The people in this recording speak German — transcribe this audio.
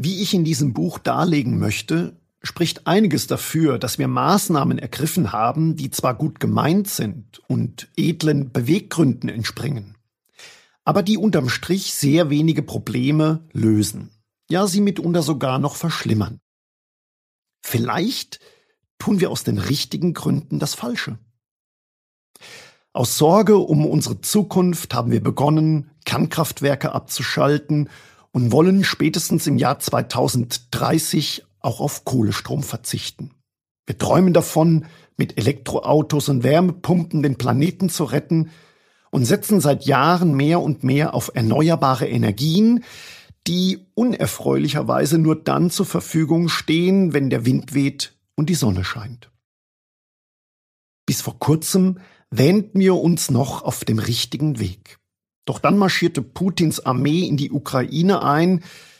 Wie ich in diesem Buch darlegen möchte, spricht einiges dafür, dass wir Maßnahmen ergriffen haben, die zwar gut gemeint sind und edlen Beweggründen entspringen, aber die unterm Strich sehr wenige Probleme lösen, ja sie mitunter sogar noch verschlimmern. Vielleicht tun wir aus den richtigen Gründen das Falsche. Aus Sorge um unsere Zukunft haben wir begonnen, Kernkraftwerke abzuschalten und wollen spätestens im Jahr 2030 auch auf Kohlestrom verzichten. Wir träumen davon, mit Elektroautos und Wärmepumpen den Planeten zu retten und setzen seit Jahren mehr und mehr auf erneuerbare Energien, die unerfreulicherweise nur dann zur Verfügung stehen, wenn der Wind weht und die Sonne scheint. Bis vor kurzem wähnten wir uns noch auf dem richtigen Weg. Doch dann marschierte Putins Armee in die Ukraine ein,